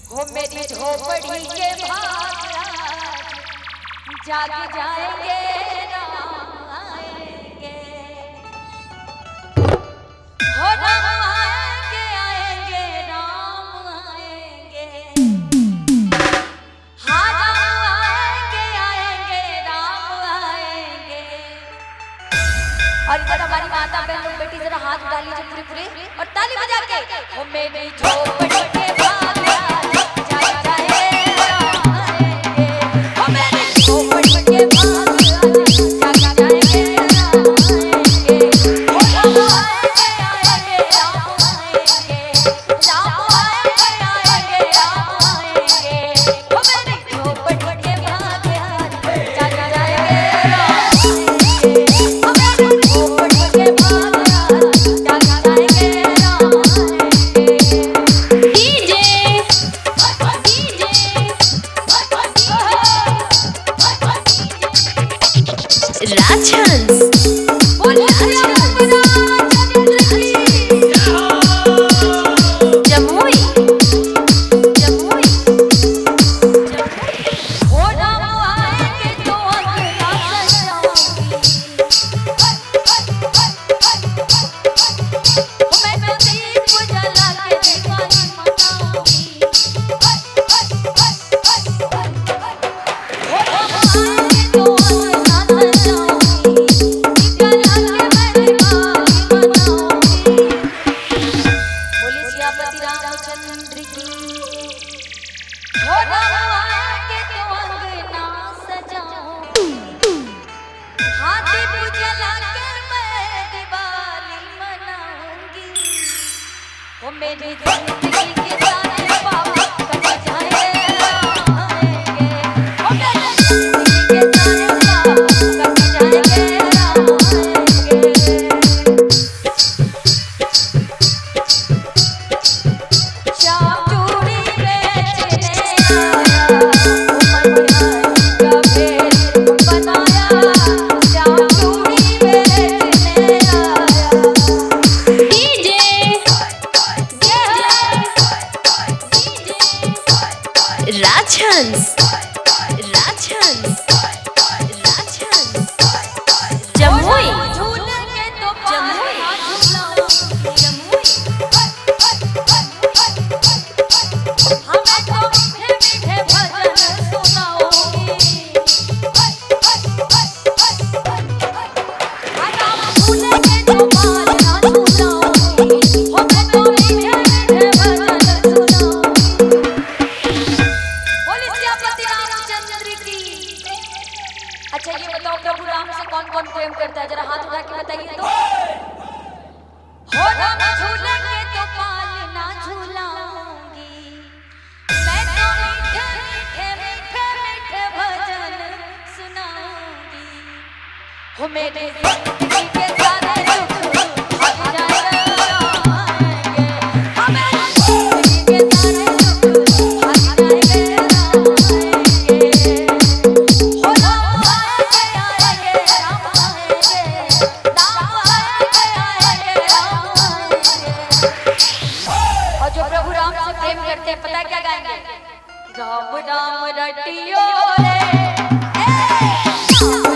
हो मेरी झोपड़ी के भाग जाग जाएंगे राम आएंगे, हो राम आएंगे आएंगे राम आएंगे, हाँ राम आएंगे आएंगे राम आएंगे। और इधर हमारी माता बहन लोग बेटी जरा हाथ उठा लीजिए पूरे पूरे और ताली बजा के, हो मेरी झोपड़ी के भाग राम राम रटियो रे